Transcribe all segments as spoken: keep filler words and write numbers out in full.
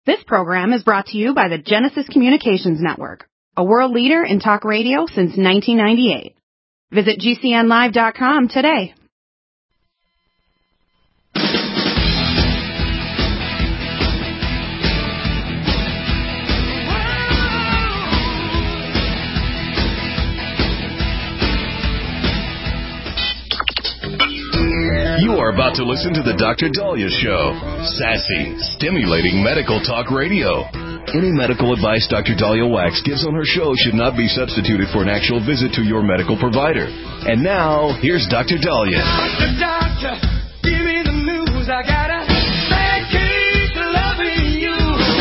This program is brought to you by the Genesis Communications Network, a world leader in talk radio since nineteen ninety-eight. Visit G C N live dot com today. You are about to listen to the Doctor Daliah Show. Sassy, stimulating medical talk radio. Any medical advice Doctor Daliah Wax gives on her show should not be substituted for an actual visit to your medical provider. And now, here's Doctor Daliah. Doctor, doctor, give me the news. I gotta keep loving you.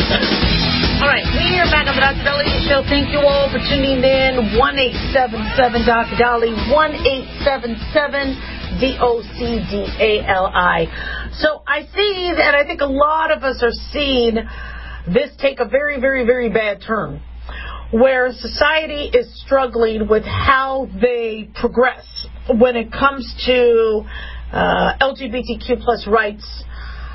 All right, we are back on the Doctor Daliah Show. Thank you all for tuning in. one eight seven seven Doctor Daliah, one eight seven seven D O C D A L I. So I see, and I think a lot of us are seeing this take a very, very, very bad turn, where society is struggling with how they progress when it comes to uh, L G B T Q plus rights,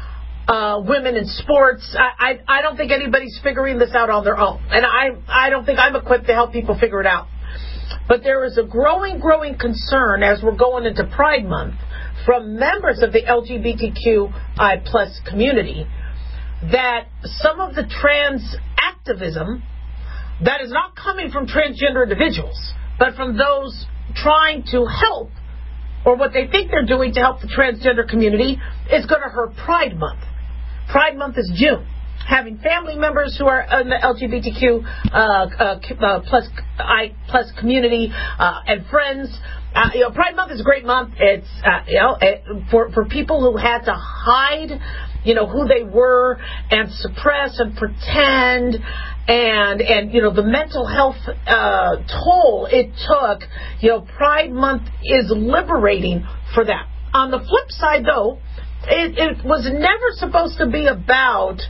uh, women in sports. I, I, I don't think anybody's figuring this out on their own, and I, I don't think I'm equipped to help people figure it out. But there is a growing, growing concern as we're going into Pride Month from members of the L G B T Q I plus community that some of the trans activism that is not coming from transgender individuals, but from those trying to help, or what they think they're doing to help the transgender community, is going to hurt Pride Month. Pride Month is June. Having family members who are in the L G B T Q uh, uh, uh, plus I plus community uh, and friends. Uh, you know, Pride Month is a great month. It's uh, you know it, for for people who had to hide, you know, who they were and suppress and pretend, and and you know the mental health uh, toll it took. You know, Pride Month is liberating for that. On the flip side, though, it, it was never supposed to be about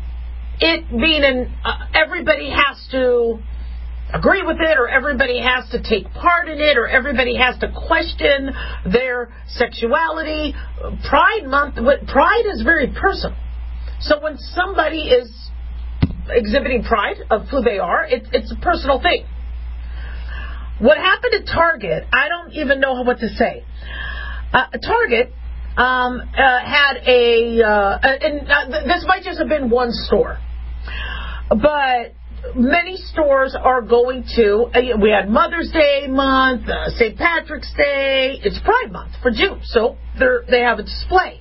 it being an uh, everybody has to agree with it, or everybody has to take part in it, or everybody has to question their sexuality. Pride Month, pride is very personal. So when somebody is exhibiting pride of who they are, it, it's a personal thing. What happened at Target, I don't even know what to say. Uh, Target um, uh, had a, uh, and uh, this might just have been one store, but many stores are going to, uh, we had Mother's Day month, uh, Saint Patrick's Day, it's Pride Month for June, so they're, they have a display.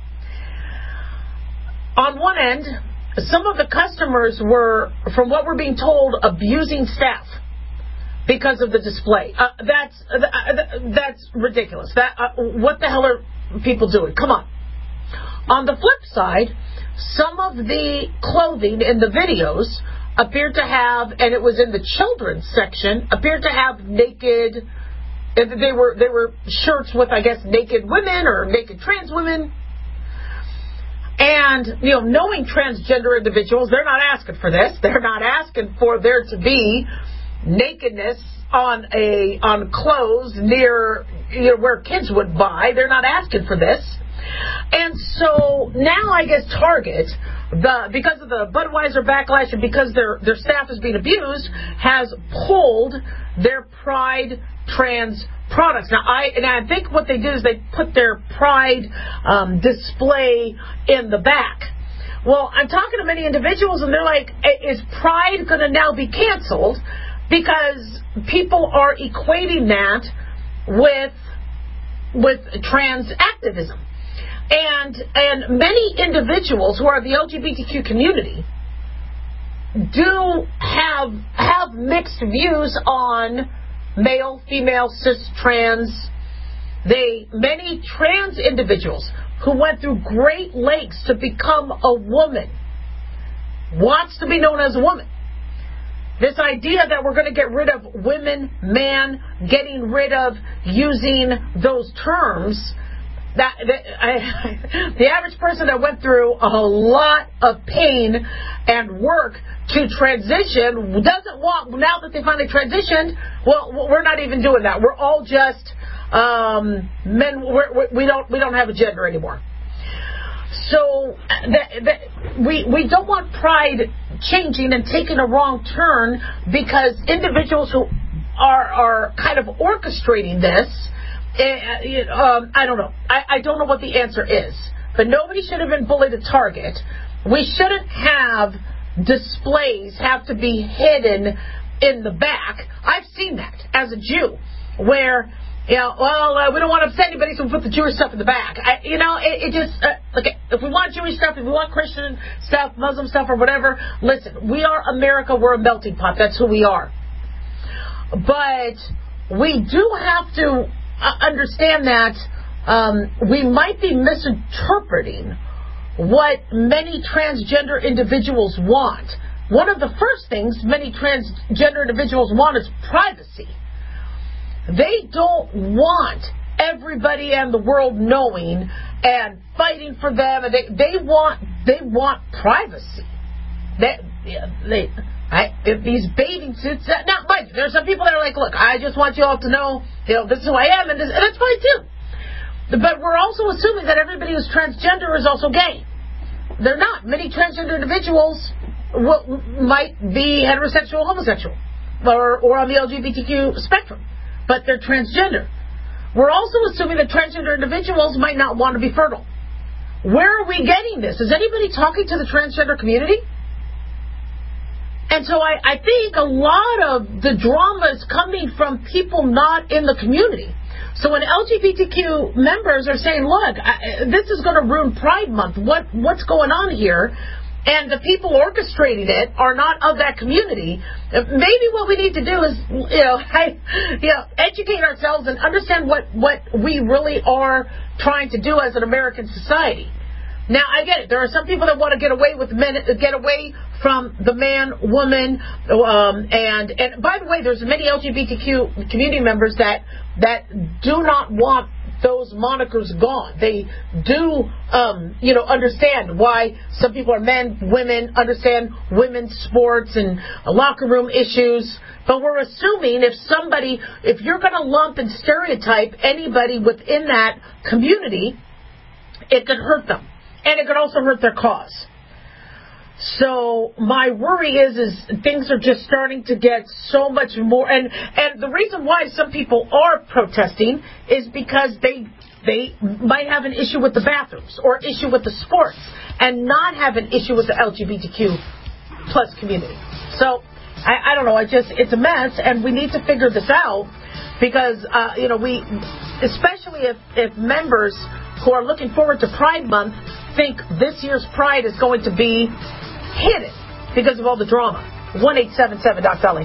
On one end, some of the customers were, from what we're being told, abusing staff because of the display. Uh, that's uh, that's ridiculous. That uh, what the hell are people doing? Come on. On the flip side, some of the clothing in the videos appeared to have, and it was in the children's section, appeared to have naked. They were they were shirts with, I guess, naked women or naked trans women. And, you know, knowing transgender individuals, they're not asking for this. They're not asking for there to be nakedness on a on clothes near, you know, where kids would buy. They're not asking for this. And so now I guess Target, the because of the Budweiser backlash and because their their staff is being abused, has pulled their Pride trans products. Now I and I think what they did is they put their Pride um, display in the back. Well, I'm talking to many individuals and they're like, is Pride going to now be canceled? Because people are equating that with with trans activism. And and many individuals who are the L G B T Q community do have have mixed views on male, female, cis, trans. They many trans individuals who went through great lengths to become a woman wants to be known as a woman. This idea that we're going to get rid of women, man, getting rid of using those terms. That, that I, the average person that went through a lot of pain and work to transition doesn't want, now that they finally transitioned, well, we're not even doing that. We're all just um, men. We're, we don't we don't have a gender anymore. So that, that we we don't want pride changing and taking a wrong turn because individuals who are are kind of orchestrating this. Uh, um, I don't know. I, I don't know what the answer is. But nobody should have been bullied at Target. We shouldn't have displays have to be hidden in the back. I've seen that as a Jew, where, you know, well, uh, we don't want to upset anybody, so we put the Jewish stuff in the back. I, you know, it, it just, uh, okay, if we want Jewish stuff, if we want Christian stuff, Muslim stuff, or whatever, listen, we are America, we're a melting pot, that's who we are. But we do have to uh, understand that um, we might be misinterpreting what many transgender individuals want. One of the first things many transgender individuals want is privacy. They don't want everybody and the world knowing and fighting for them. And they they want they want privacy. They they I, if these bathing suits. Now, mind you, there are some people that are like, look, I just want you all to know, you know, this is who I am, and, this, and that's fine too. But we're also assuming that everybody who's transgender is also gay. They're not. Many transgender individuals will, might be heterosexual, homosexual, or, or on the L G B T Q spectrum, but they're transgender. We're also assuming that transgender individuals might not want to be fertile. Where are we getting this? Is anybody talking to the transgender community? And so I, I think a lot of the drama is coming from people not in the community. So when L G B T Q members are saying, look, I, this is going to ruin Pride Month, what what's going on here? And the people orchestrating it are not of that community. Maybe what we need to do is, you know, I, you know, educate ourselves and understand what, what we really are trying to do as an American society. Now, I get it. There are some people that want to get away with men, get away from the man, woman, um, and and by the way, there's many L G B T Q community members that that do not want those monikers gone. They do, um, you know, understand why some people are men, women, understand women's sports and locker room issues. But we're assuming if somebody, if you're going to lump and stereotype anybody within that community, it could hurt them. And it could also hurt their cause. So my worry is, is things are just starting to get so much more. And, and the reason why some people are protesting is because they they might have an issue with the bathrooms or issue with the sports and not have an issue with the L G B T Q plus community. So I, I don't know. I just it's a mess, and we need to figure this out because uh, you know we, especially if if members who are looking forward to Pride Month think this year's Pride is going to be hidden because of all the drama. one eight seven seven Doc Dolly.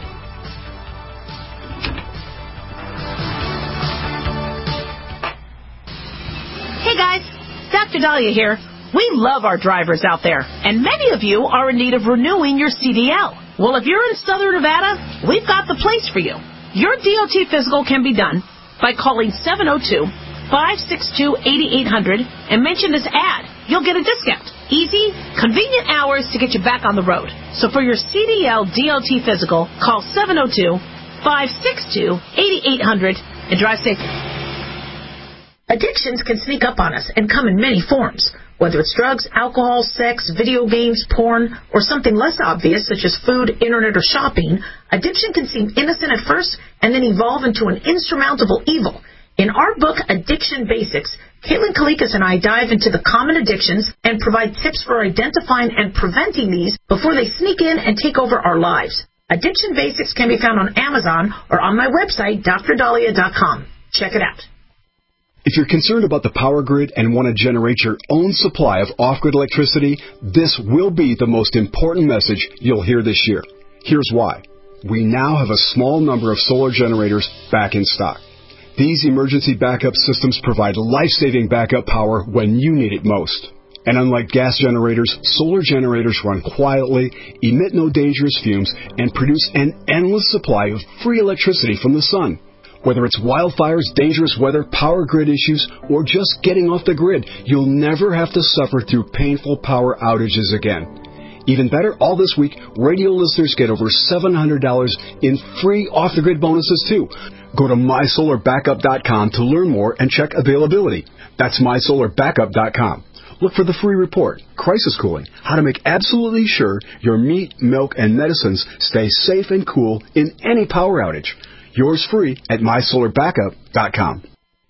Hey guys, Doctor Dahlia here. We love our drivers out there, and many of you are in need of renewing your C D L. Well, if you're in Southern Nevada, we've got the place for you. Your D O T physical can be done by calling seven oh two, five six two, eight eight hundred and mention this ad. You'll get a discount. Easy, convenient hours to get you back on the road. So for your C D L D O T physical, call seven oh two, five six two, eight eight hundred and drive safely. Addictions can sneak up on us and come in many forms. Whether it's drugs, alcohol, sex, video games, porn, or something less obvious such as food, internet, or shopping, addiction can seem innocent at first and then evolve into an insurmountable evil. In our book, Addiction Basics, Caitlin Kalikas and I dive into the common addictions and provide tips for identifying and preventing these before they sneak in and take over our lives. Addiction Basics can be found on Amazon or on my website, D R Dahlia dot com. Check it out. If you're concerned about the power grid and want to generate your own supply of off-grid electricity, this will be the most important message you'll hear this year. Here's why. We now have a small number of solar generators back in stock. These emergency backup systems provide life-saving backup power when you need it most. And unlike gas generators, solar generators run quietly, emit no dangerous fumes, and produce an endless supply of free electricity from the sun. Whether it's wildfires, dangerous weather, power grid issues, or just getting off the grid, you'll never have to suffer through painful power outages again. Even better, all this week, radio listeners get over seven hundred dollars in free off-the-grid bonuses, too. Go to my solar backup dot com to learn more and check availability. That's my solar backup dot com. look for the free report, Crisis Cooling, how to make absolutely sure your meat, milk, and medicines stay safe and cool in any power outage. Yours free at my solar backup dot com.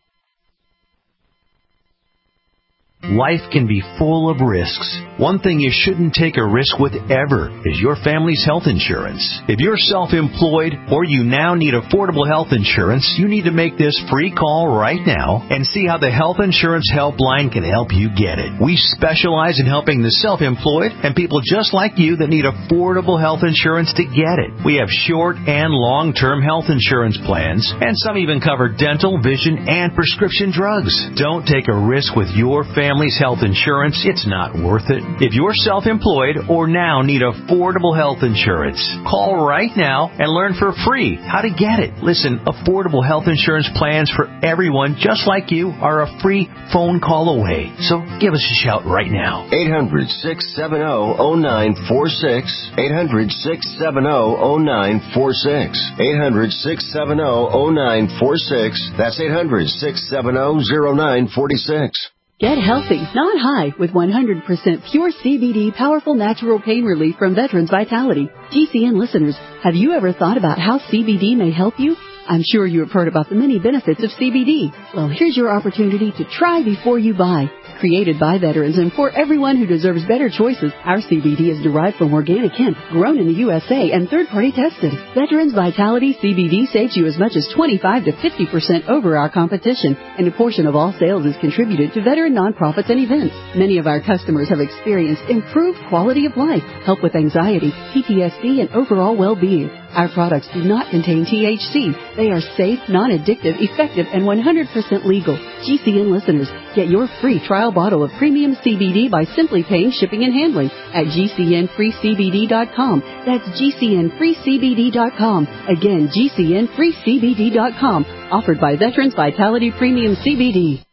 Life can be full of risks. One thing you shouldn't take a risk with ever is your family's health insurance. If you're self-employed or you now need affordable health insurance, you need to make this free call right now and see how the Health Insurance Helpline can help you get it. We specialize in helping the self-employed and people just like you that need affordable health insurance to get it. We have short and long-term health insurance plans, and some even cover dental, vision, and prescription drugs. Don't take a risk with your family. Family's health insurance, it's not worth it. If you're self-employed or now need affordable health insurance, call right now and learn for free how to get it. Listen, affordable health insurance plans for everyone just like you are a free phone call away. So give us a shout right now. eight hundred, six seven zero, zero nine four six. eight hundred, six seven zero, zero nine four six. eight hundred, six seven zero, zero nine four six. That's eight hundred, six seven zero, zero nine four six. Get healthy, not high, with one hundred percent pure C B D powerful natural pain relief from Veterans Vitality. G C N listeners, have you ever thought about how C B D may help you? I'm sure you have heard about the many benefits of C B D. Well, here's your opportunity to try before you buy. Created by veterans and for everyone who deserves better choices, our C B D is derived from organic hemp, grown in the U S A, and third-party tested. Veterans Vitality C B D saves you as much as twenty-five to fifty percent over our competition, and a portion of all sales is contributed to veteran nonprofits and events. Many of our customers have experienced improved quality of life, help with anxiety, P T S D, and overall well-being. Our products do not contain T H C. They are safe, non-addictive, effective, and one hundred percent legal. G C N listeners, get your free trial bottle of premium C B D by simply paying shipping and handling at G C N free C B D dot com. That's G C N free C B D dot com. Again, G C N free C B D dot com. Offered by Veterans Vitality Premium C B D.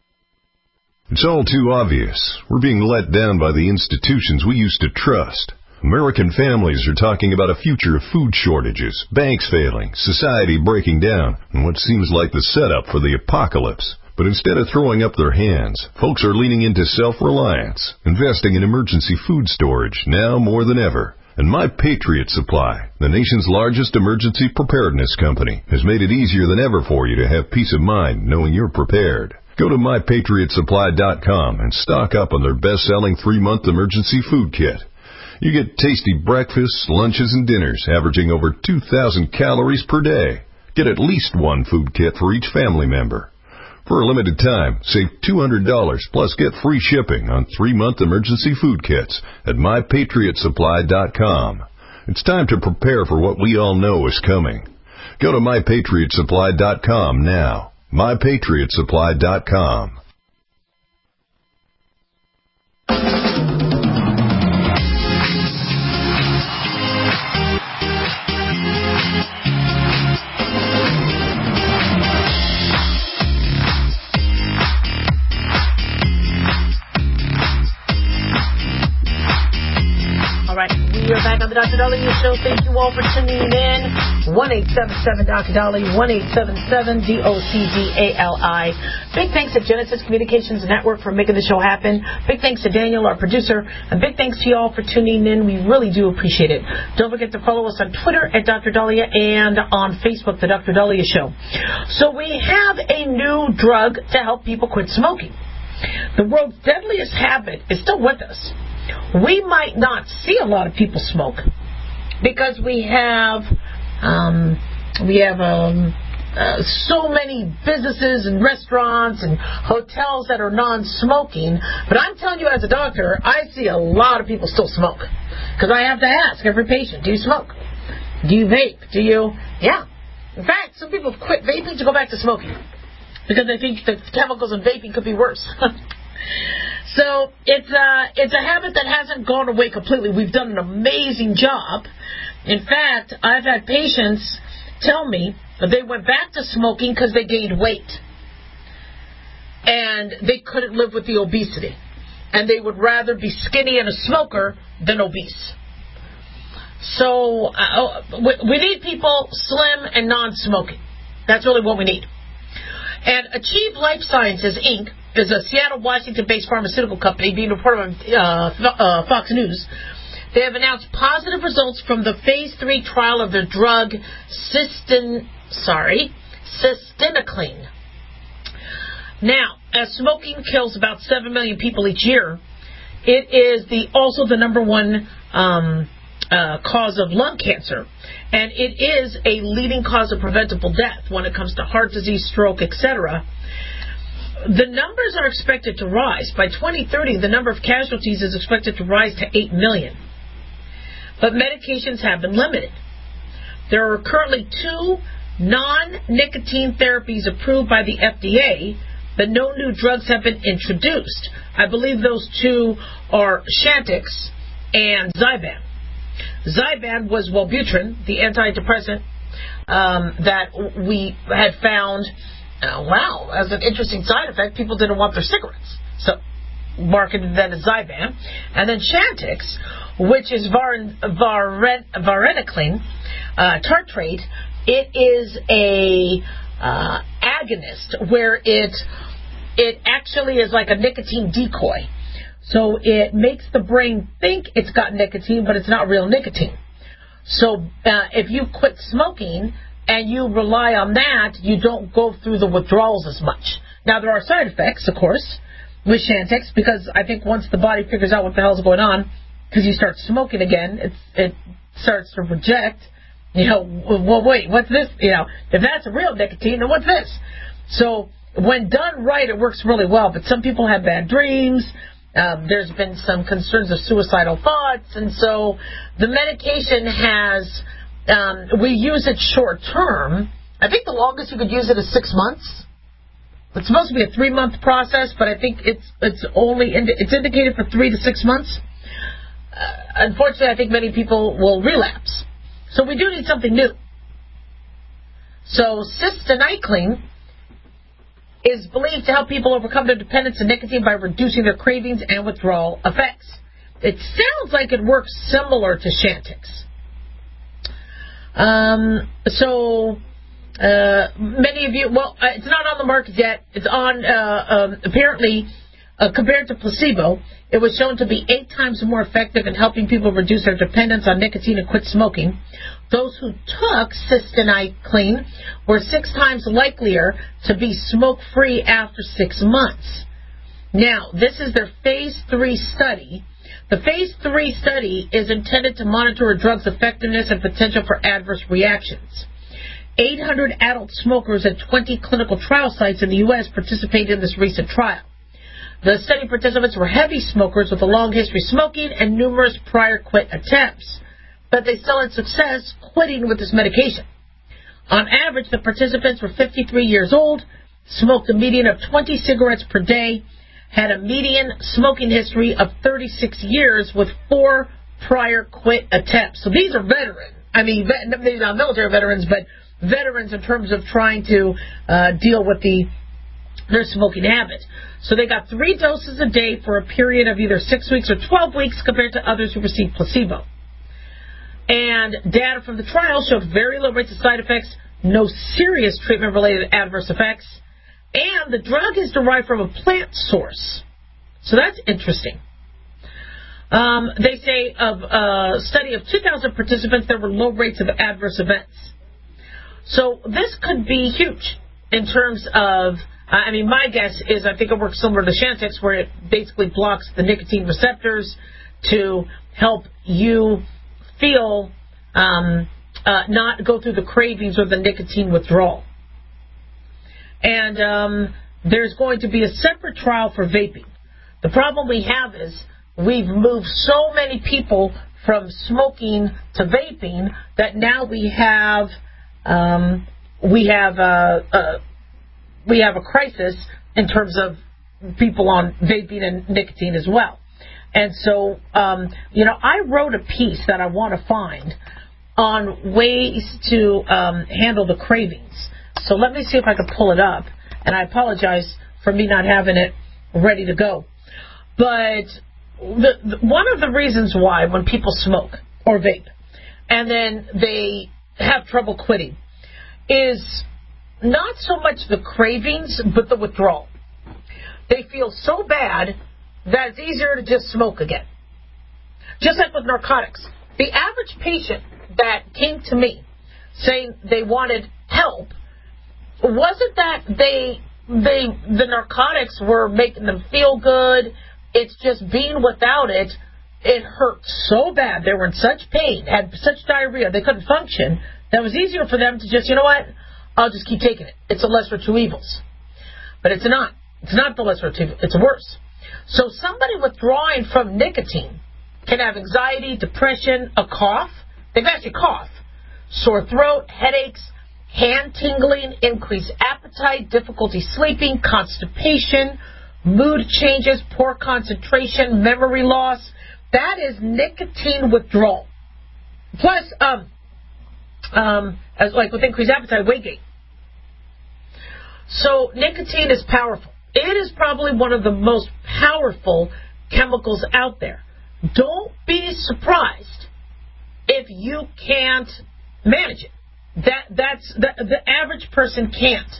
It's all too obvious. We're being let down by the institutions we used to trust. American families are talking about a future of food shortages, banks failing, society breaking down, and what seems like the setup for the apocalypse. But instead of throwing up their hands, folks are leaning into self-reliance, investing in emergency food storage now more than ever. And My Patriot Supply, the nation's largest emergency preparedness company, has made it easier than ever for you to have peace of mind knowing you're prepared. Go to my patriot supply dot com and stock up on their best-selling three-month emergency food kit. You get tasty breakfasts, lunches, and dinners averaging over two thousand calories per day. Get at least one food kit for each family member. For a limited time, save two hundred dollars plus get free shipping on three-month emergency food kits at my patriot supply dot com. It's time to prepare for what we all know is coming. Go to my patriot supply dot com now. my patriot supply dot com. We are back on the Doctor Dolly Show. Thank you all for tuning in. one eight seven seven Doctor Dolly, one eight seven seven D O C D A L I. Big thanks to Genesis Communications Network for making the show happen. Big thanks to Daniel, our producer. And big thanks to you all for tuning in. We really do appreciate it. Don't forget to follow us on Twitter at Doctor Dahlia and on Facebook, The Doctor Dahlia Show. So we have a new drug to help people quit smoking. The world's deadliest habit is still with us. We might not see a lot of people smoke because we have um, we have um, uh, so many businesses and restaurants and hotels that are non-smoking. But I'm telling you, as a doctor, I see a lot of people still smoke because I have to ask every patient, do you smoke? Do you vape? Do you? Yeah. In fact, some people have quit vaping to go back to smoking because they think the chemicals in vaping could be worse. So it's a, it's a habit that hasn't gone away completely. We've done an amazing job. In fact, I've had patients tell me that they went back to smoking because they gained weight. And they couldn't live with the obesity. And they would rather be skinny and a smoker than obese. So uh, we need people slim and non-smoking. That's really what we need. And Achieve Life Sciences, Incorporated is a Seattle, Washington-based pharmaceutical company being reported on uh, uh, Fox News. They have announced positive results from the phase three trial of their drug Cystin, sorry, Cystinicline. Now, as smoking kills about seven million people each year, it is the also the number one um, uh, cause of lung cancer, and it is a leading cause of preventable death when it comes to heart disease, stroke, et cetera. The numbers are expected to rise. By twenty thirty, the number of casualties is expected to rise to eight million. But medications have been limited. There are currently two non-nicotine therapies approved by the F D A, but no new drugs have been introduced. I believe those two are Chantix and Zyban. Zyban was Wellbutrin, the antidepressant um, that we had found, uh, wow, as an interesting side effect, people didn't want their cigarettes. So, marketed then as Zyban. And then Chantix, which is var- var- varenicline, uh, tartrate. It is a uh, agonist where it it actually is like a nicotine decoy. So it makes the brain think it's got nicotine, but it's not real nicotine. So uh, if you quit smoking and you rely on that, you don't go through the withdrawals as much. Now, there are side effects, of course, with Chantix, because I think once the body figures out what the hell's going on, because you start smoking again, it's, it starts to reject, you know, well, wait, what's this? You know, if that's a real nicotine, then what's this? So when done right, it works really well, but some people have bad dreams. Um, there's been some concerns of suicidal thoughts, and so the medication has, um, we use it short term. I think the longest you could use it is six months. It's supposed to be a three-month process, but I think it's it's only indi- it's indicated for three to six months. Uh, unfortunately, I think many people will relapse. So we do need something new. So cystinicline is believed to help people overcome their dependence on nicotine by reducing their cravings and withdrawal effects. It sounds like it works similar to Chantix. Um, so uh, many of you, well, it's not on the market yet. It's on, uh, um, apparently, uh, compared to placebo, it was shown to be eight times more effective in helping people reduce their dependence on nicotine and quit smoking. Those who took cystinicline were six times likelier to be smoke-free after six months. Now, this is their phase three study. The phase three study is intended to monitor a drug's effectiveness and potential for adverse reactions. eight hundred adult smokers at twenty clinical trial sites in the U S participated in this recent trial. The study participants were heavy smokers with a long history of smoking and numerous prior quit attempts, but they still had success quitting with this medication. On average, the participants were fifty-three years old, smoked a median of twenty cigarettes per day, had a median smoking history of thirty-six years with four prior quit attempts. So these are veterans. I mean, maybe not military veterans, but veterans in terms of trying to uh, deal with the their smoking habit. So they got three doses a day for a period of either six weeks or twelve weeks compared to others who received placebo. And data from the trial showed very low rates of side effects, no serious treatment-related adverse effects, and the drug is derived from a plant source. So that's interesting. Um, they say of a study of two thousand participants, there were low rates of adverse events. So this could be huge in terms of, I mean, my guess is I think it works similar to Chantix, where it basically blocks the nicotine receptors to help you feel, um, uh, not go through the cravings or the nicotine withdrawal. And um, there's going to be a separate trial for vaping. The problem we have is we've moved so many people from smoking to vaping that now we have um, we have a, a we have a crisis in terms of people on vaping and nicotine as well. And so, um, you know, I wrote a piece that I want to find on ways to um, handle the cravings. So let me see if I can pull it up. And I apologize for me not having it ready to go. But the, the, one of the reasons why when people smoke or vape and then they have trouble quitting is not so much the cravings, but the withdrawal. they feel so bad that it's easier to just smoke again. Just like with narcotics. The average patient that came to me saying they wanted help wasn't that they they the narcotics were making them feel good. It's just being without it, it hurt so bad. They were in such pain, had such diarrhea, they couldn't function. That it was easier for them to just, you know what, I'll just keep taking it. It's a lesser of two evils. But it's not. It's not the lesser of two evils. It's worse. So somebody withdrawing from nicotine can have anxiety, depression, a cough. They can actually cough. Sore throat, headaches, hand tingling, increased appetite, difficulty sleeping, constipation, mood changes, poor concentration, memory loss. That is nicotine withdrawal. Plus, um, um, as like with increased appetite, weight gain. So nicotine is powerful. It is probably one of the most powerful chemicals out there. Don't be surprised if you can't manage it. That that's the, the average person can't.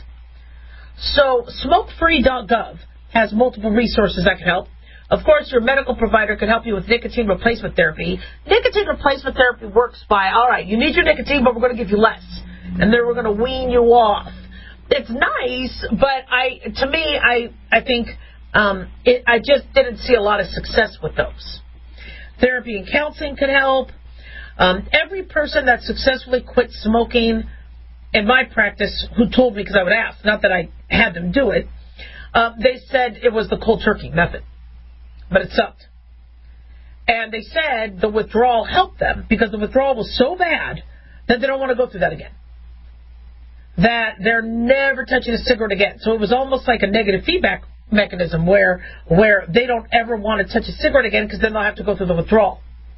So smoke free dot gov has multiple resources that can help. Of course, your medical provider can help you with nicotine replacement therapy. Nicotine replacement therapy works by, all right, you need your nicotine, but we're going to give you less. And then we're going to wean you off. It's nice, but I, to me, I, I think um, it, I just didn't see a lot of success with those. Therapy and counseling could help. Um, every person that successfully quit smoking in my practice, who told me, because I would ask, not that I had them do it, uh, they said it was the cold turkey method. But it sucked. And they said the withdrawal helped them because the withdrawal was so bad that they don't want to go through that again. That they're never touching a cigarette again. So it was almost like a negative feedback mechanism where where they don't ever want to touch a cigarette again because then they'll have to go through the withdrawal.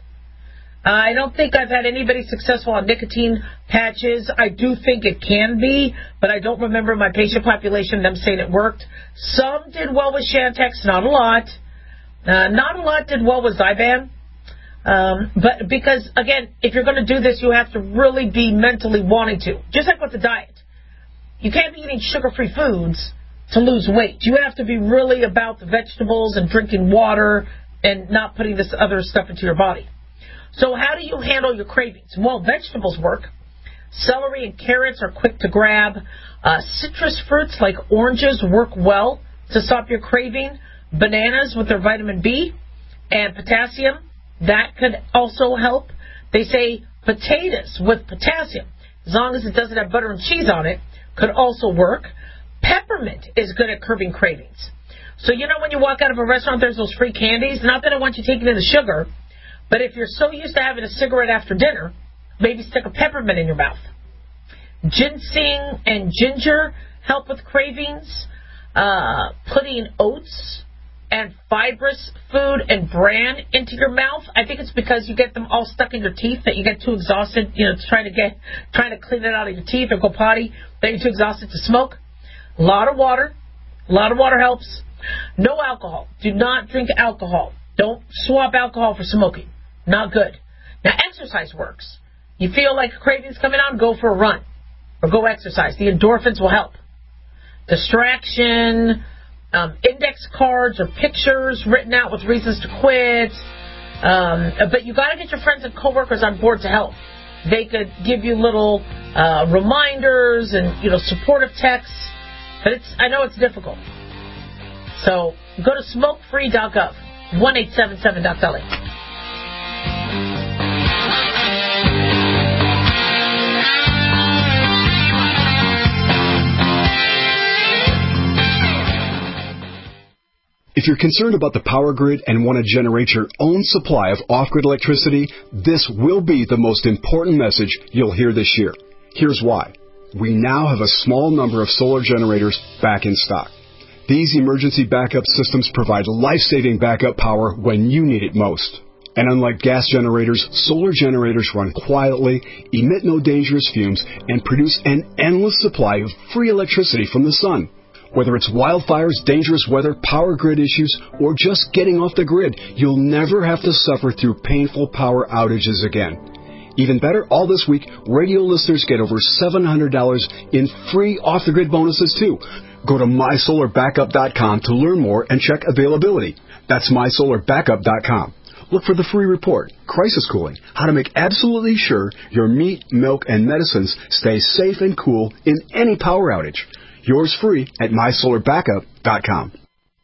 I don't think I've had anybody successful on nicotine patches. I do think it can be, but I don't remember my patient population them saying it worked. Some did well with Chantix, not a lot. Uh, not a lot did well with Zyban. Um, but because, again, if you're going to do this, you have to really be mentally wanting to. Just like with the diet. You can't be eating sugar-free foods to lose weight. You have to be really about the vegetables and drinking water and not putting this other stuff into your body. So how do you handle your cravings? Well, vegetables work. Celery and carrots are quick to grab. Uh, citrus fruits like oranges work well to stop your craving. Bananas with their vitamin B and potassium, that could also help. They say potatoes with potassium, as long as it doesn't have butter and cheese on it, could also work. Peppermint is good at curbing cravings. So you know when you walk out of a restaurant, there's those free candies? Not that I want you taking in the sugar, but if you're so used to having a cigarette after dinner, maybe stick a peppermint in your mouth. Ginseng and ginger help with cravings. Uh, putting oats and fibrous food and bran into your mouth. I think it's because you get them all stuck in your teeth that you get too exhausted, you know, trying to get, trying to clean it out of your teeth or go potty, that you're too exhausted to smoke. A lot of water. A lot of water helps. No alcohol. Do not drink alcohol. Don't swap alcohol for smoking. Not good. Now, exercise works. You feel like a craving's coming on, go for a run or go exercise. The endorphins will help. Distraction, um, index cards or pictures written out with reasons to quit. Um, but you got to get your friends and coworkers on board to help. They could give you little uh, reminders and, you know, supportive texts. But it's I know it's difficult. So go to smoke free dot gov, one eight seven seven dot L A. If you're concerned about the power grid and want to generate your own supply of off-grid electricity, this will be the most important message you'll hear this year. Here's why. We now have a small number of solar generators back in stock. These emergency backup systems provide life-saving backup power when you need it most. And unlike gas generators, solar generators run quietly, emit no dangerous fumes, and produce an endless supply of free electricity from the sun. Whether it's wildfires, dangerous weather, power grid issues, or just getting off the grid, you'll never have to suffer through painful power outages again. Even better, all this week, radio listeners get over seven hundred dollars in free off-the-grid bonuses, too. Go to my solar backup dot com to learn more and check availability. That's my solar backup dot com. Look for the free report, Crisis Cooling, how to make absolutely sure your meat, milk, and medicines stay safe and cool in any power outage. Yours free at my solar backup dot com.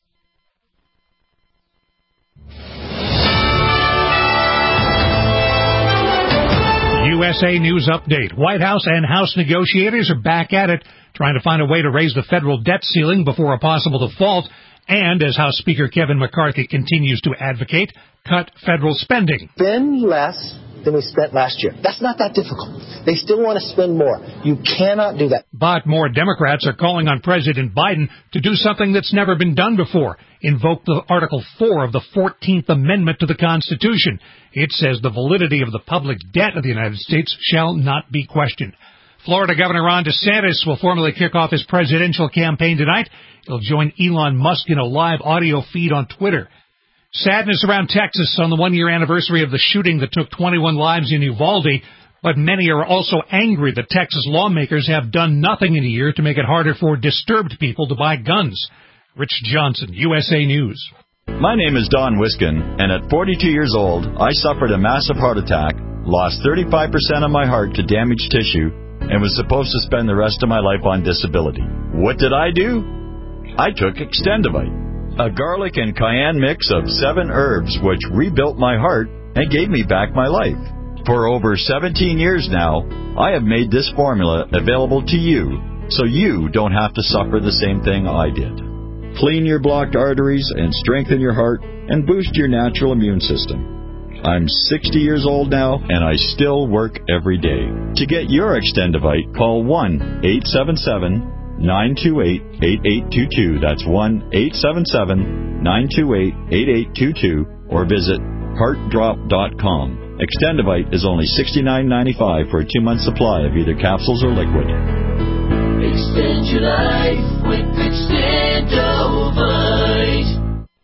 U S A News Update. White House and House negotiators are back at it, trying to find a way to raise the federal debt ceiling before a possible default, and, as House Speaker Kevin McCarthy continues to advocate, cut federal spending. Spend less than we spent last year. That's not that difficult. They still want to spend more. You cannot do that. But more Democrats are calling on President Biden to do something that's never been done before, invoke the Article four of the fourteenth Amendment to the Constitution. It says the validity of the public debt of the United States shall not be questioned. Florida Governor Ron DeSantis will formally kick off his presidential campaign tonight. He'll join Elon Musk in a live audio feed on Twitter. Sadness around Texas on the one-year anniversary of the shooting that took twenty-one lives in Uvalde, but many are also angry that Texas lawmakers have done nothing in a year to make it harder for disturbed people to buy guns. Rich Johnson, U S A News. My name is Don Wiskin, and at forty-two years old, I suffered a massive heart attack, lost thirty-five percent of my heart to damaged tissue, and was supposed to spend the rest of my life on disability. What did I do? I took Extendivite, a garlic and cayenne mix of seven herbs which rebuilt my heart and gave me back my life. For over seventeen years now, I have made this formula available to you so you don't have to suffer the same thing I did. Clean your blocked arteries and strengthen your heart and boost your natural immune system. I'm sixty years old now, and I still work every day. To get your Extendivite, call one eight seven seven, nine two eight, eight eight two two. That's one eight seven seven, nine two eight, eight eight two two, or visit heart drop dot com. Extendivite is only sixty-nine ninety-five for a two-month supply of either capsules or liquid. Extend your life with Extendovite.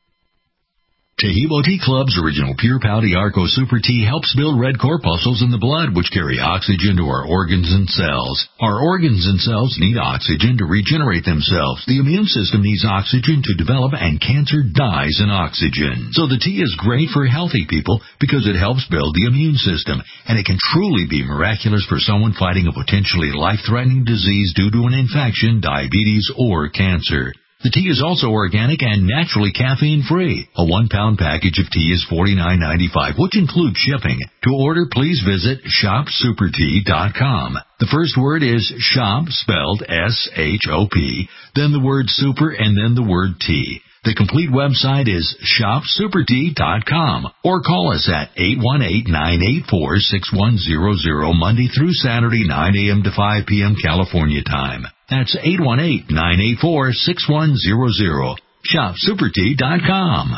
Taheebo Tea Club's original Pure Pouty Arco Super Tea helps build red corpuscles in the blood, which carry oxygen to our organs and cells. Our organs and cells need oxygen to regenerate themselves. The immune system needs oxygen to develop, and cancer dies in oxygen. So the tea is great for healthy people because it helps build the immune system, and it can truly be miraculous for someone fighting a potentially life-threatening disease due to an infection, diabetes, or cancer. The tea is also organic and naturally caffeine-free. A one-pound package of tea is forty-nine ninety-five, which includes shipping. To order, please visit shop super tea dot com. The first word is shop, spelled S H O P, then the word super, and then the word tea. The complete website is shop super tea dot com, or call us at eight one eight, nine eight four, six one zero zero Monday through Saturday, nine a.m. to five p.m. California time. That's eight one eight, nine eight four, six one zero zero. shop super tea dot com.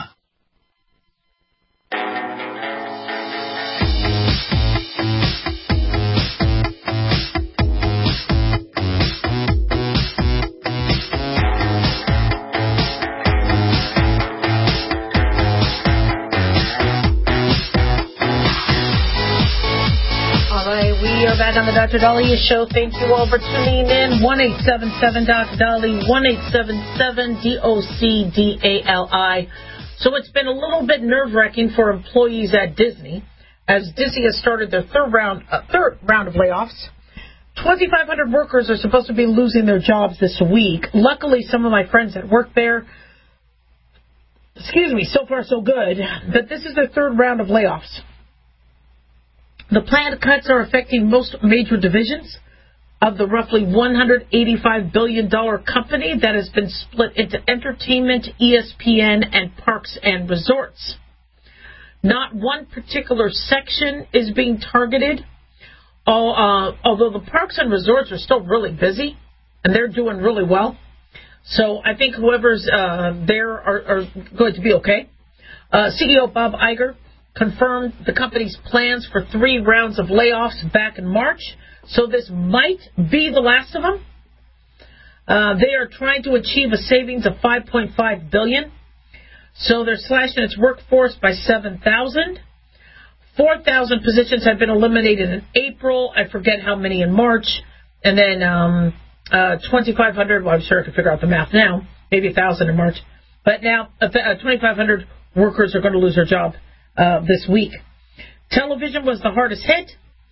Back on the Doctor Daliah Show. Thank you all for tuning in. one eight seven seven Doctor Dali, one eight seven seven D O C D A L I. So it's been a little bit nerve-wracking for employees at Disney, as Disney has started their third round, uh, third round of layoffs. twenty-five hundred workers are supposed to be losing their jobs this week. Luckily, some of my friends that work there, excuse me, so far so good, but this is their third round of layoffs. The planned cuts are affecting most major divisions of the roughly one hundred eighty-five billion dollars company that has been split into entertainment, E S P N, and parks and resorts. Not one particular section is being targeted, uh, although the parks and resorts are still really busy, and they're doing really well. So I think whoever's uh, there are, are going to be okay. Uh, C E O Bob Iger confirmed the company's plans for three rounds of layoffs back in March, so this might be the last of them. Uh, they are trying to achieve a savings of five point five billion dollars, so they're slashing its workforce by seven thousand. four thousand positions have been eliminated in April. I forget how many in March. And then um, uh, twenty-five hundred, well, I'm sure I can figure out the math now, maybe one thousand in March. But now uh, twenty-five hundred workers are going to lose their job uh, this week. Television was the hardest hit,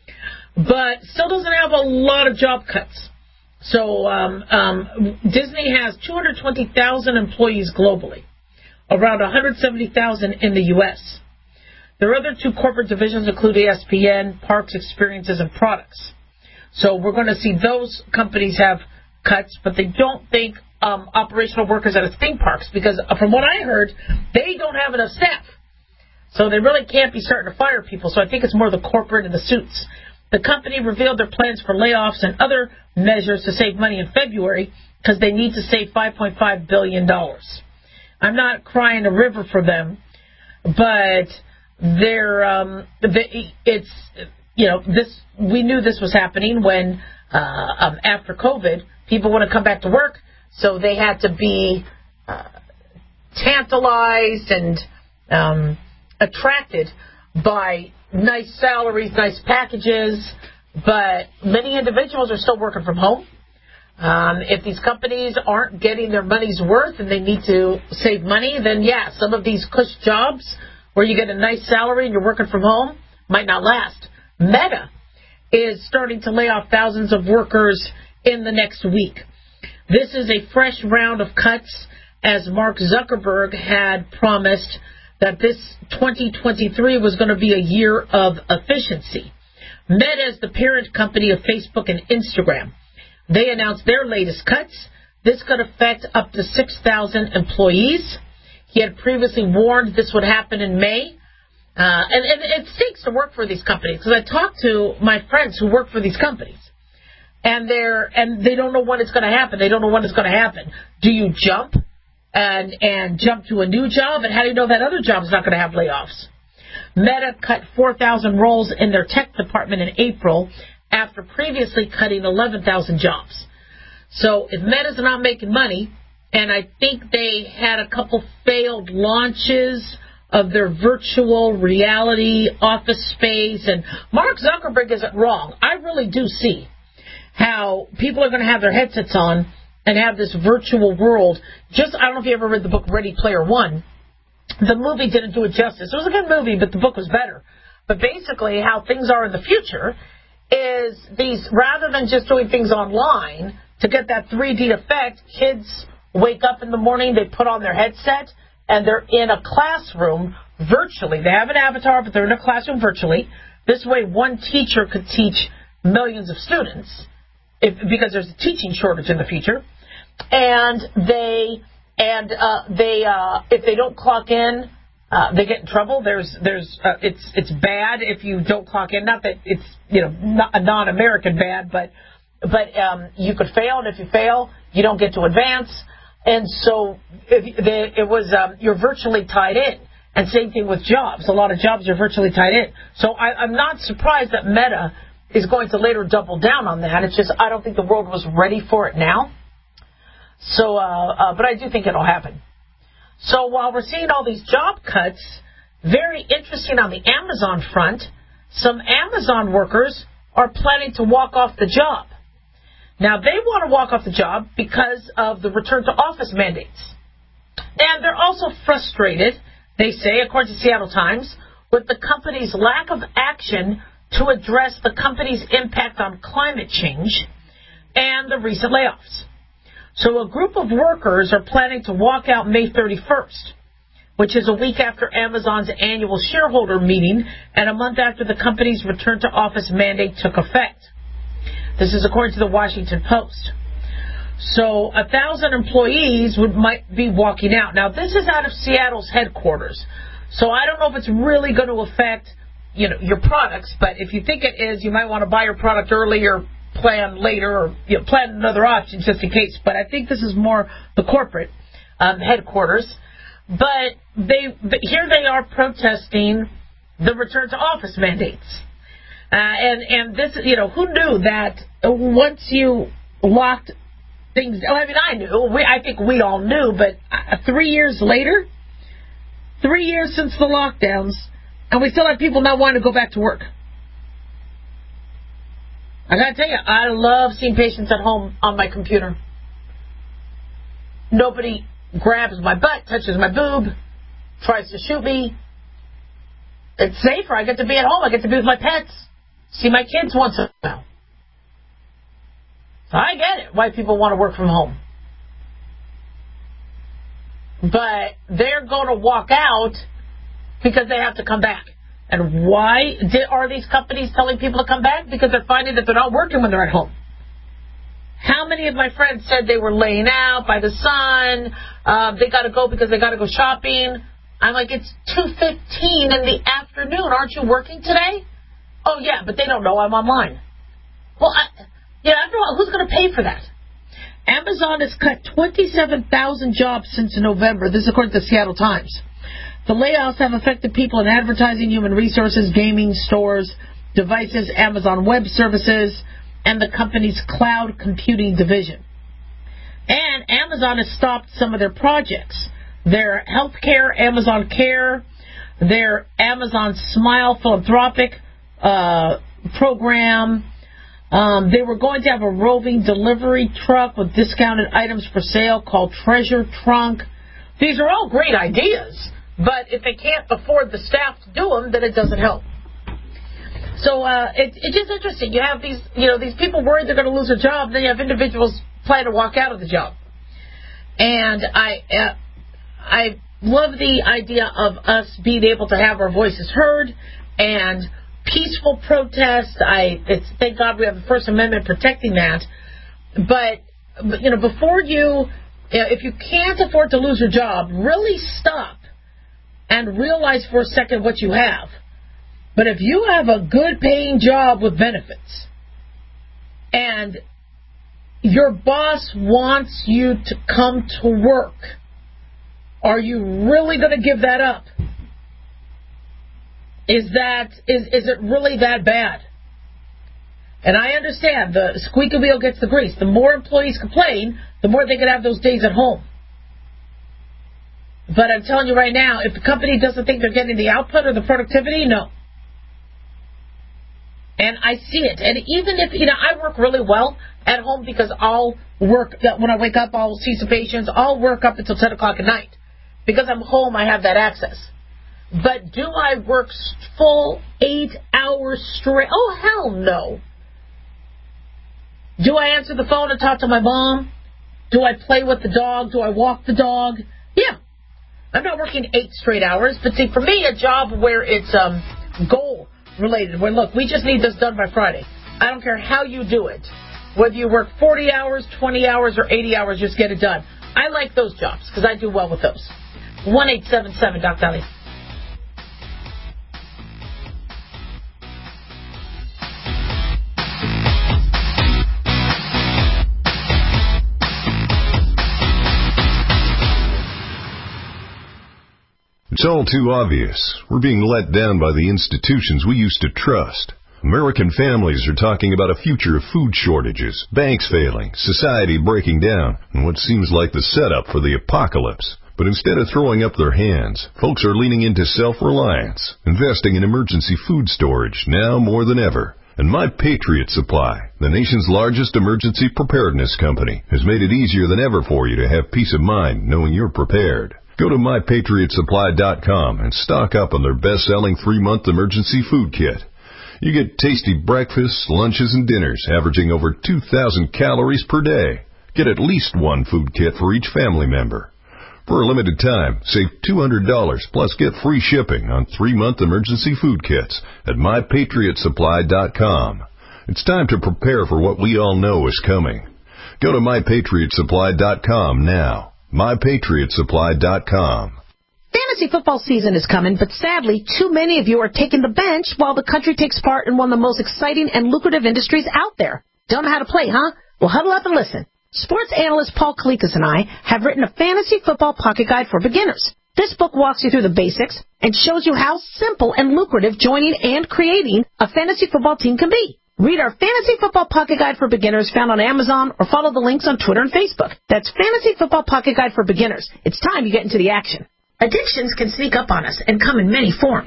but still doesn't have a lot of job cuts. So um, um, Disney has two hundred twenty thousand employees globally, around one hundred seventy thousand in the U S Their other two corporate divisions include E S P N, Parks, Experiences, and Products. So we're going to see those companies have cuts, but they don't think um, operational workers at its theme parks, because from what I heard, they don't have enough staff. So they really can't be starting to fire people. So I think it's more the corporate and the suits. The company revealed their plans for layoffs and other measures to save money in February because they need to save five point five billion dollars. I'm not crying a river for them, but they're, um, they, it's, you know, this, we knew this was happening when, uh, um, after COVID, people want to come back to work, so they had to be uh, tantalized and um, attracted by nice salaries, nice packages, but many individuals are still working from home. Um, if these companies aren't getting their money's worth and they need to save money, then yeah, some of these cush jobs where you get a nice salary and you're working from home might not last. Meta is starting to lay off thousands of workers in the next week. This is a fresh round of cuts, as Mark Zuckerberg had promised that this twenty twenty-three was going to be a year of efficiency. Meta is the parent company of Facebook and Instagram. They announced their latest cuts. This could affect up to six thousand employees. He had previously warned this would happen in May. Uh, and, and it stinks to work for these companies, because I talk to my friends who work for these companies, and they're and they don't know when it's going to happen. They don't know when it's going to happen. Do you jump and and jump to a new job, and how do you know that other job is not going to have layoffs? Meta cut four thousand roles in their tech department in April after previously cutting eleven thousand jobs. So if Meta's not making money, and I think they had a couple failed launches of their virtual reality office space, and Mark Zuckerberg isn't wrong. I really do see how people are going to have their headsets on and have this virtual world. Just, I don't know if you ever read the book Ready Player One. The movie didn't do it justice. It was a good movie, but the book was better. But basically how things are in the future is these, rather than just doing things online to get that three D effect, kids wake up in the morning, they put on their headset, and they're in a classroom virtually. They have an avatar, but they're in a classroom virtually. This way, one teacher could teach millions of students, if, because there's a teaching shortage in the future. And they, and uh, they, uh, if they don't clock in, uh, they get in trouble. There's, there's, uh, it's, it's bad if you don't clock in. Not that it's, you know, not a non-American bad, but, but um, you could fail, and if you fail, you don't get to advance. And so if the, it was um, you're virtually tied in. And same thing with jobs. A lot of jobs are virtually tied in. So I, I'm not surprised that Meta is going to later double down on that. It's just I don't think the world was ready for it now. So, uh, uh, but I do think it'll happen. So while we're seeing all these job cuts, very interesting on the Amazon front, some Amazon workers are planning to walk off the job. Now, they want to walk off the job because of the return-to-office mandates. And they're also frustrated, they say, according to Seattle Times, with the company's lack of action to address the company's impact on climate change and the recent layoffs. So a group of workers are planning to walk out May thirty-first, which is a week after Amazon's annual shareholder meeting and a month after the company's return-to-office mandate took effect. This is according to the Washington Post. So a thousand employees would might be walking out. Now, this is out of Seattle's headquarters. So I don't know if it's really going to affect, you know, your products. But if you think it is, you might want to buy your product early or plan later, or you know, plan another option just in case. But I think this is more the corporate um, headquarters. But they but here they are protesting the return to office mandates. Uh, and, and this, you know, who knew that once you locked things, I mean, I knew, we, I think we all knew, but uh, three years later, three years since the lockdowns, and we still have people not wanting to go back to work. I gotta tell you, I love seeing patients at home on my computer. Nobody grabs my butt, touches my boob, tries to shoot me. It's safer. I get to be at home. I get to be with my pets, see my kids once in a while. So I get it why people want to work from home. But they're going to walk out because they have to come back. And why are these companies telling people to come back? Because they're finding that they're not working when they're at home. How many of my friends said they were laying out by the sun, uh, they got to go because they got to go shopping? I'm like, it's two fifteen in the afternoon. Aren't you working today? Oh, yeah, but they don't know I'm online. Well, I, yeah, after all, who's going to pay for that? Amazon has cut twenty-seven thousand jobs since November. This is according to the Seattle Times. The layoffs have affected people in advertising, human resources, gaming, stores, devices, Amazon Web Services, and the company's cloud computing division. And Amazon has stopped some of their projects. Their healthcare, Amazon Care, their Amazon Smile philanthropic uh, program. Um, they were going to have a roving delivery truck with discounted items for sale called Treasure Trunk. These are all great ideas, but if they can't afford the staff to do them, then it doesn't help. So uh, it, it's just interesting. You have these, you know, these people worried they're going to lose their job, then you have individuals planning to walk out of the job. And I, uh, I love the idea of us being able to have our voices heard and peaceful protest. I it's, thank God we have the First Amendment protecting that. But, but you know, before you, if you can't afford to lose your job, really stop and realize for a second what you have. But if you have a good paying job with benefits and your boss wants you to come to work, are you really going to give that up? Is that is is it really that bad? And I understand the squeaky wheel gets the grease. The more employees complain, the more they can have those days at home. But I'm telling you right now, if the company doesn't think they're getting the output or the productivity, no. And I see it. And even if, you know, I work really well at home because I'll work, when I wake up, I'll see some patients. I'll work up until ten o'clock at night. Because I'm home, I have that access. But do I work full eight hours straight? Oh, hell no. Do I answer the phone and talk to my mom? Do I play with the dog? Do I walk the dog? Yeah. I'm not working eight straight hours. But see, for me, a job where it's um, goal related, where, look, we just need this done by Friday. I don't care how you do it. Whether you work forty hours, twenty hours, or eighty hours, just get it done. I like those jobs because I do well with those. one eight seven seven, Doc Dolly. It's all too obvious. We're being let down by the institutions we used to trust. American families are talking about a future of food shortages, banks failing, society breaking down, and what seems like the setup for the apocalypse. But instead of throwing up their hands, folks are leaning into self-reliance, investing in emergency food storage now more than ever. And My Patriot Supply, the nation's largest emergency preparedness company, has made it easier than ever for you to have peace of mind knowing you're prepared. Go to my patriot supply dot com and stock up on their best-selling three-month emergency food kit. You get tasty breakfasts, lunches, and dinners averaging over two thousand calories per day. Get at least one food kit for each family member. For a limited time, save two hundred dollars plus get free shipping on three-month emergency food kits at my patriot supply dot com. It's time to prepare for what we all know is coming. Go to my patriot supply dot com now. my patriot supply dot com. Fantasy football season is coming, but sadly, too many of you are taking the bench while the country takes part in one of the most exciting and lucrative industries out there. Don't know how to play, huh? Well, huddle up and listen. Sports analyst Paul Kalikas and I have written a fantasy football pocket guide for beginners. This book walks you through the basics and shows you how simple and lucrative joining and creating a fantasy football team can be. Read our Fantasy Football Pocket Guide for Beginners found on Amazon or follow the links on Twitter and Facebook. That's Fantasy Football Pocket Guide for Beginners. It's time you get into the action. Addictions can sneak up on us and come in many forms.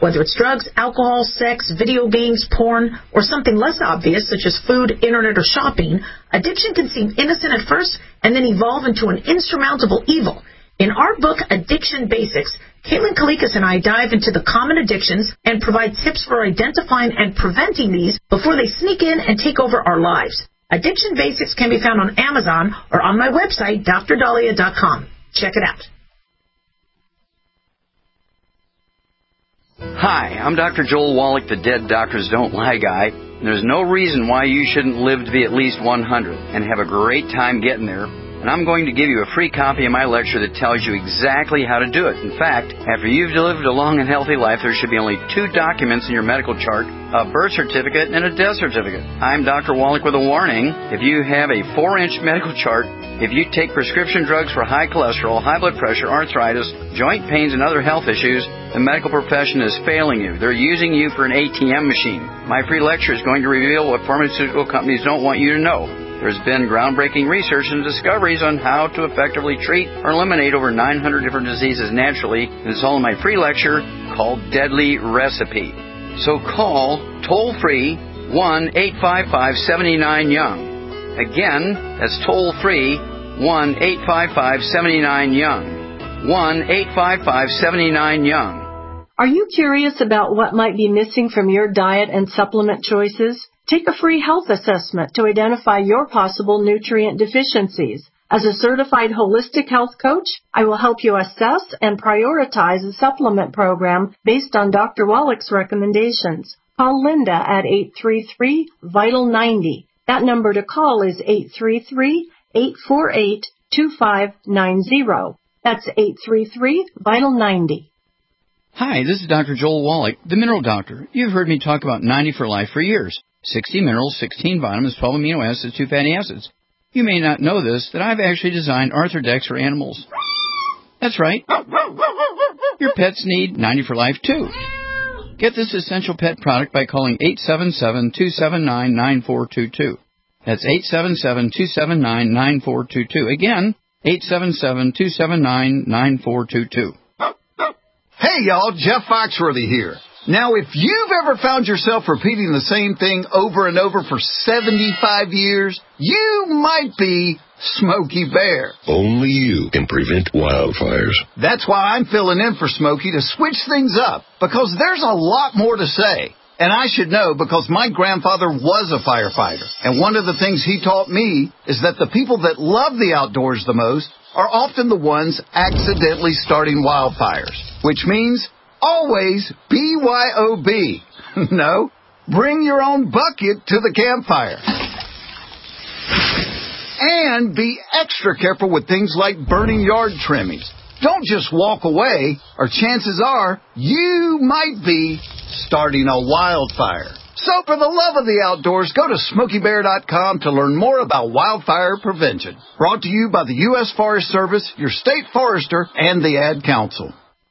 Whether it's drugs, alcohol, sex, video games, porn, or something less obvious such as food, internet, or shopping, addiction can seem innocent at first and then evolve into an insurmountable evil. In our book, Addiction Basics, Caitlin Kalikas and I dive into the common addictions and provide tips for identifying and preventing these before they sneak in and take over our lives. Addiction Basics can be found on Amazon or on my website, D R Dahlia dot com. Check it out. Hi, I'm Doctor Joel Wallach, the Dead Doctors Don't Lie guy. And there's no reason why you shouldn't live to be at least one hundred and have a great time getting there. And I'm going to give you a free copy of my lecture that tells you exactly how to do it. In fact, after you've lived a long and healthy life, there should be only two documents in your medical chart, a birth certificate and a death certificate. I'm Doctor Wallach with a warning. If you have a four-inch medical chart, if you take prescription drugs for high cholesterol, high blood pressure, arthritis, joint pains, and other health issues, the medical profession is failing you. They're using you for an A T M machine. My free lecture is going to reveal what pharmaceutical companies don't want you to know. There's been groundbreaking research and discoveries on how to effectively treat or eliminate over nine hundred different diseases naturally, and it's all in my free lecture called Deadly Recipe. So call toll-free one eight five five, seven nine, young. Again, that's toll-free one eight five five, seven nine, young. one eight five five, seven nine, young. Are you curious about what might be missing from your diet and supplement choices? Take a free health assessment to identify your possible nutrient deficiencies. As a certified holistic health coach, I will help you assess and prioritize a supplement program based on Doctor Wallach's recommendations. Call Linda at eight three three, vital ninety. That number to call is eight three three, eight four eight, two five nine zero. That's eight three three, vital ninety. Hi, this is Doctor Joel Wallach, the Mineral Doctor. You've heard me talk about ninety for Life for years. sixty minerals, sixteen vitamins, twelve amino acids, two fatty acids. You may not know this, that I've actually designed Arthrodex for animals. That's right. Your pets need ninety for Life, too. Get this essential pet product by calling eight seven seven, two seven nine, nine four two two. That's eight seven seven, two seven nine, nine four two two. Again, eight seven seven, two seven nine, nine four two two. Hey, y'all, Jeff Foxworthy here. Now, if you've ever found yourself repeating the same thing over and over for seventy-five years, you might be Smokey Bear. Only you can prevent wildfires. That's why I'm filling in for Smokey to switch things up, because there's a lot more to say. And I should know because my grandfather was a firefighter. And one of the things he taught me is that the people that love the outdoors the most are often the ones accidentally starting wildfires, which means always B Y O B. No, bring your own bucket to the campfire. And be extra careful with things like burning yard trimmings. Don't just walk away, or chances are you might be starting a wildfire. So for the love of the outdoors, go to smokey bear dot com to learn more about wildfire prevention. Brought to you by the U S Forest Service, your state forester, and the Ad Council.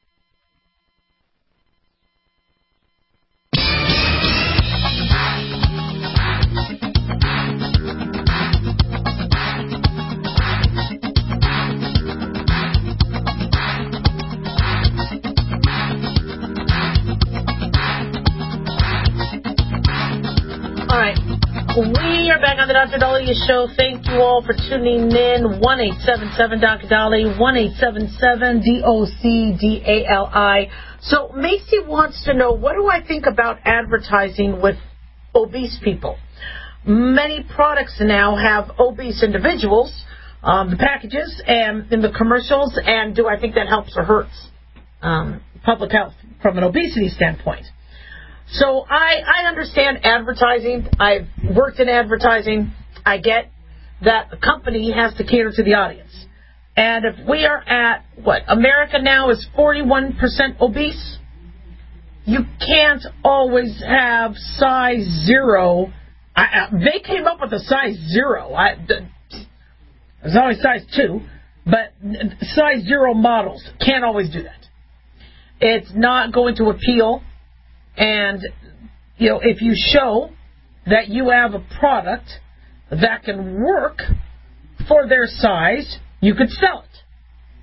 We are back on the Doctor Dahlia Show. Thank you all for tuning in. one eight seven seven, Doctor Dahlia, one eight seven seven, D O C D A L I. So Macy wants to know, what do I think about advertising with obese people? Many products now have obese individuals, um, the packages and in the commercials, and do I think that helps or hurts um, public health from an obesity standpoint? So I, I understand advertising. I've worked in advertising. I get that a company has to cater to the audience. And if we are at, what, America now is forty-one percent obese, you can't always have size zero. I, I, they came up with a size zero. I, there's always size two, but size zero models can't always do that. It's not going to appeal. And, you know, if you show that you have a product that can work for their size, you could sell it.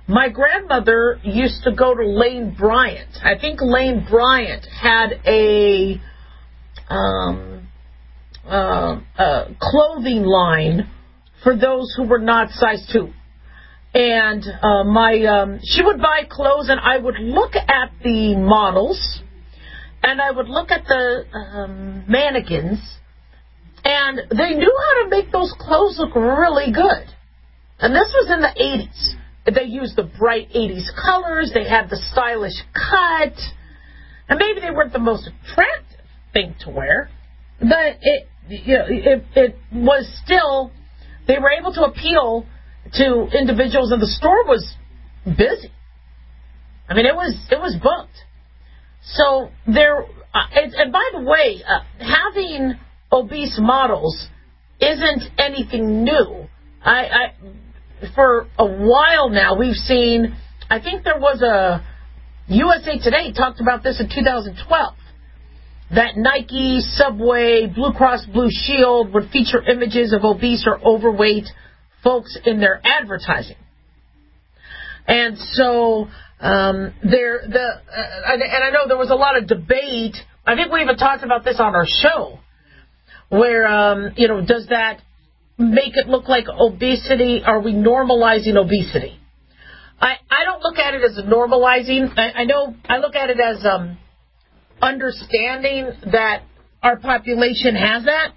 My grandmother used to go to Lane Bryant. I think Lane Bryant had a um, uh, uh, clothing line for those who were not size two. And uh, my um, she would buy clothes, and I would look at the models, and I would look at the um, mannequins, and they knew how to make those clothes look really good. And this was in the eighties. They used the bright eighties colors. They had the stylish cut. And maybe they weren't the most attractive thing to wear, but it, you know, it, it was still, they were able to appeal to individuals, and the store was busy. I mean, it was it was booked. So there, uh, and, and by the way, uh, having obese models isn't anything new. I, I for a while now we've seen. I think there was a U S A Today talked about this in two thousand twelve. That Nike, Subway, Blue Cross Blue Shield would feature images of obese or overweight folks in their advertising. And so um, there, the uh, and, and I know there was a lot of debate. I think we even talked about this on our show, where um, you know, does that make it look like obesity? Are we normalizing obesity? I, I don't look at it as normalizing. I, I know I look at it as um, understanding that our population has that.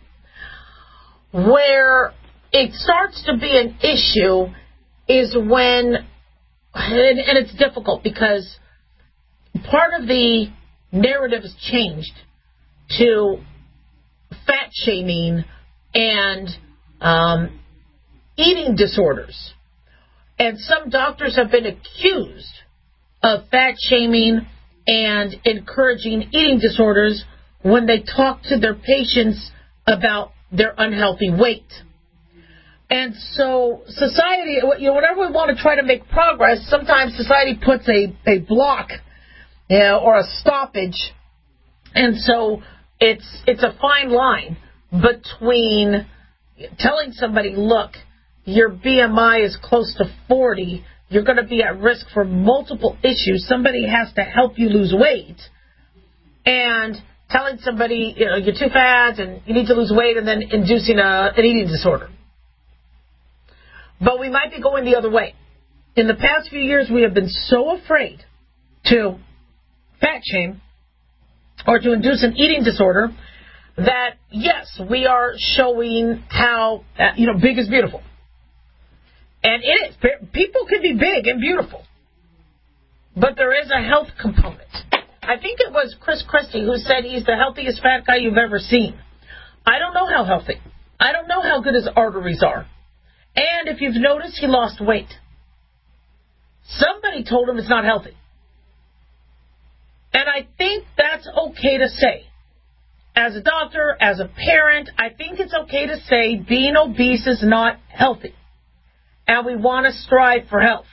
Where it starts to be an issue is when, and, and it's difficult because part of the narrative has changed to fat shaming and um, eating disorders. And some doctors have been accused of fat shaming and encouraging eating disorders when they talk to their patients about their unhealthy weight. And so society, you know, whenever we want to try to make progress, sometimes society puts a, a block, you know, or a stoppage. And so it's it's a fine line between telling somebody, look, your B M I is close to forty, you're going to be at risk for multiple issues. Somebody has to help you lose weight. And telling somebody, you know, you're too fat and you need to lose weight, and then inducing a, an eating disorder. But we might be going the other way. In the past few years, we have been so afraid to fat shame or to induce an eating disorder that, yes, we are showing how, uh, you know, big is beautiful. And it is. People can be big and beautiful. But there is a health component. I think it was Chris Christie who said he's the healthiest fat guy you've ever seen. I don't know how healthy. I don't know how good his arteries are. And if you've noticed, he lost weight. Somebody told him it's not healthy. And I think that's okay to say. As a doctor, as a parent, I think it's okay to say being obese is not healthy. And we want to strive for health.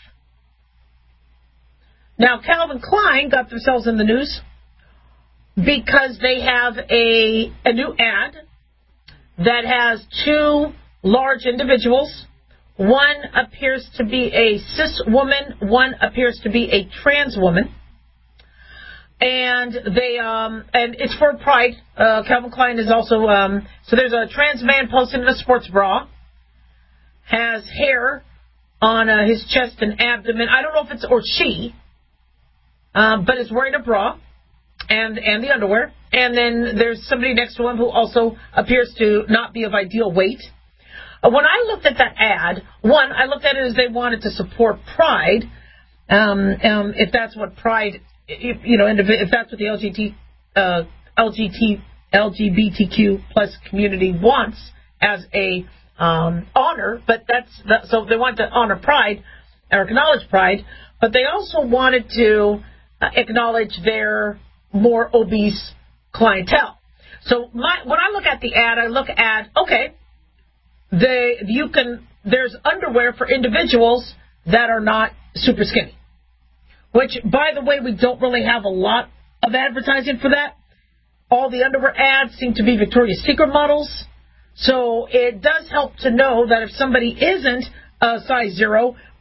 Now, Calvin Klein got themselves in the news because they have a, a new ad that has two large individuals. One appears to be a cis woman. One appears to be a trans woman. And they um and it's for Pride. Uh, Calvin Klein is also um so there's a trans man posted in a sports bra, has hair on uh, his chest and abdomen. I don't know if it's or she, uh, but is wearing a bra and and the underwear. And then there's somebody next to him who also appears to not be of ideal weight. Uh, when I looked at that ad, one, I looked at it as they wanted to support Pride, um, um, if that's what Pride. If, you know, if that's what the L G B T, uh, L G B T, L G B T Q plus community wants as a um, honor, but that's that, so they want to honor Pride or acknowledge Pride, but they also wanted to uh, acknowledge their more obese clientele. So my, when I look at the ad, I look at okay, they you can there's underwear for individuals that are not super skinny. Which, by the way, we don't really have a lot of advertising for that. All the underwear ads seem to be Victoria's Secret models. So it does help to know that if somebody isn't a size zero,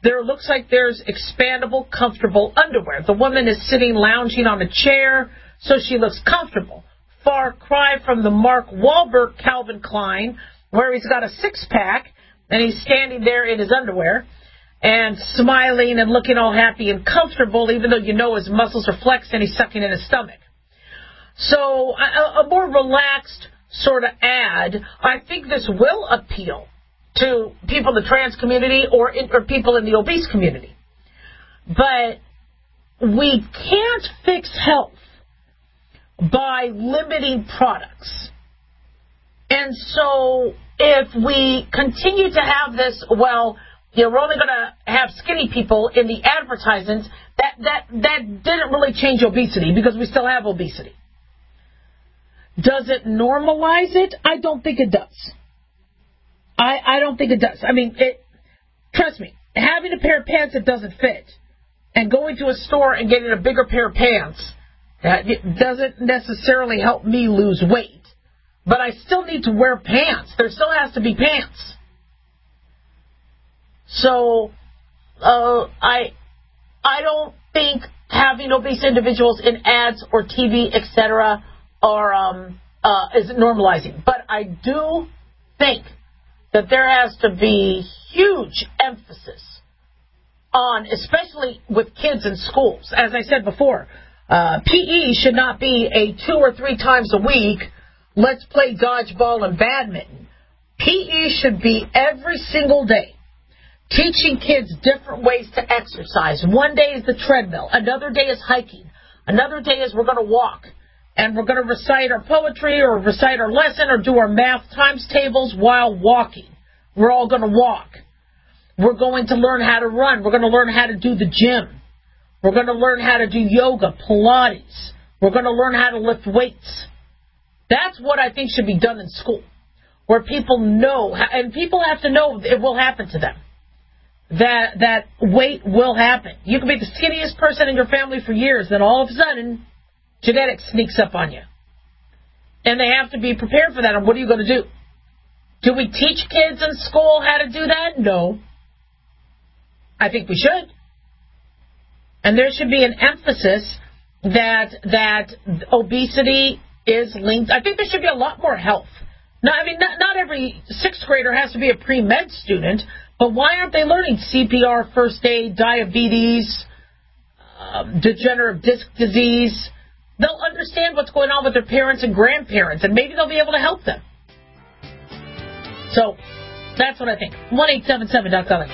there looks like there's expandable, comfortable underwear. The woman is sitting, lounging on a chair, so she looks comfortable. Far cry from the Mark Wahlberg Calvin Klein, where he's got a six-pack, and he's standing there in his underwear and smiling and looking all happy and comfortable, even though you know his muscles are flexed and he's sucking in his stomach. So a, a more relaxed sort of ad, I think this will appeal to people in the trans community or, in, or people in the obese community. But we can't fix health by limiting products. And so if we continue to have this, well, you know, we're only going to have skinny people in the advertisements, that, that, that didn't really change obesity because we still have obesity. Does it normalize it? I don't think it does. I, I don't think it does. I mean, it, trust me, having a pair of pants that doesn't fit and going to a store and getting a bigger pair of pants, that it doesn't necessarily help me lose weight. But I still need to wear pants. There still has to be pants. So, uh, I, I don't think having obese individuals in ads or T V, et cetera, are um, uh, is normalizing. But I do think that there has to be huge emphasis on, especially with kids in schools. As I said before, uh, P E should not be a two or three times a week, let's play dodgeball and badminton. P E should be every single day, teaching kids different ways to exercise. One day is the treadmill. Another day is hiking. Another day is we're going to walk. And we're going to recite our poetry or recite our lesson or do our math times tables while walking. We're all going to walk. We're going to learn how to run. We're going to learn how to do the gym. We're going to learn how to do yoga, Pilates. We're going to learn how to lift weights. That's what I think should be done in school, where people know, and people have to know it will happen to them. That that weight will happen. You can be the skinniest person in your family for years, then all of a sudden, genetics sneaks up on you. And they have to be prepared for that. And what are you going to do? Do we teach kids in school how to do that? No. I think we should. And there should be an emphasis that that obesity is linked. I think there should be a lot more health. Now, I mean, not, not every sixth grader has to be a pre-med student, but why aren't they learning C P R, first aid, diabetes, um, degenerative disc disease? They'll understand what's going on with their parents and grandparents, and maybe they'll be able to help them. So, that's what I think. one eight seven seven dot com.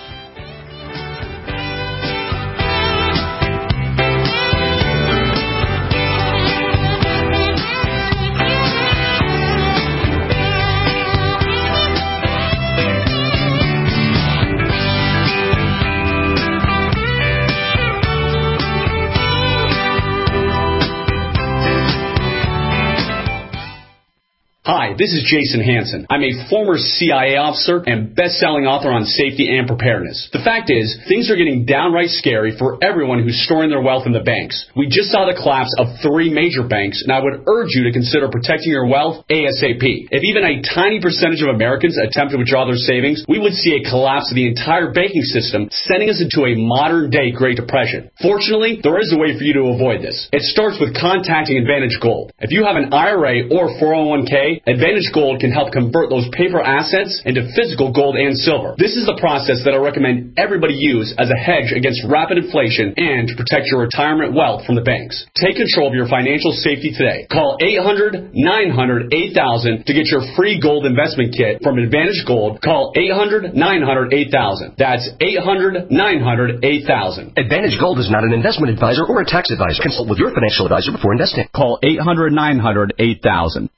Hi, this is Jason Hansen. I'm a former C I A officer and best-selling author on safety and preparedness. The fact is, things are getting downright scary for everyone who's storing their wealth in the banks. We just saw the collapse of three major banks, and I would urge you to consider protecting your wealth ASAP. If even a tiny percentage of Americans attempt to withdraw their savings, we would see a collapse of the entire banking system, sending us into a modern-day Great Depression. Fortunately, there is a way for you to avoid this. It starts with contacting Advantage Gold. If you have an I R A or four oh one k, Advantage Gold can help convert those paper assets into physical gold and silver. This is the process that I recommend everybody use as a hedge against rapid inflation and to protect your retirement wealth from the banks. Take control of your financial safety today. Call eight hundred, nine hundred, eight thousand to get your free gold investment kit from Advantage Gold. Call eight hundred, nine hundred, eight thousand. That's eight hundred, nine hundred, eight thousand. Advantage Gold is not an investment advisor or a tax advisor. Consult with your financial advisor before investing. Call eight hundred, nine hundred, eight thousand.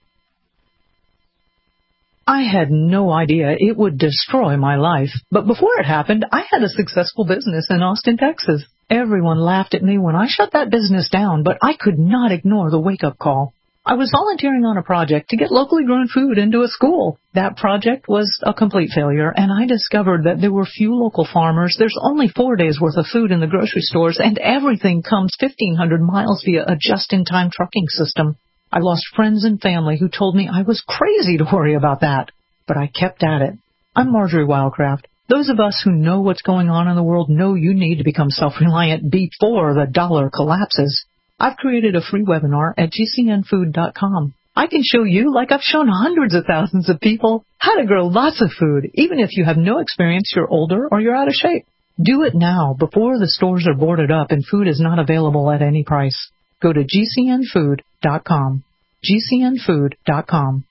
I had no idea it would destroy my life. But before it happened, I had a successful business in Austin, Texas. Everyone laughed at me when I shut that business down, but I could not ignore the wake-up call. I was volunteering on a project to get locally grown food into a school. That project was a complete failure, and I discovered that there were few local farmers. There's only four days' worth of food in the grocery stores, and everything comes fifteen hundred miles via a just-in-time trucking system. I lost friends and family who told me I was crazy to worry about that, but I kept at it. I'm Marjorie Wildcraft, Those of us who know what's going on in the world know you need to become self-reliant before the dollar collapses. I've created a free webinar at G C N food dot com. I can show you, like I've shown hundreds of thousands of people, how to grow lots of food, even if you have no experience, you're older, or you're out of shape. Do it now, before the stores are boarded up and food is not available at any price. Go to G C N food dot com. G C N food dot com.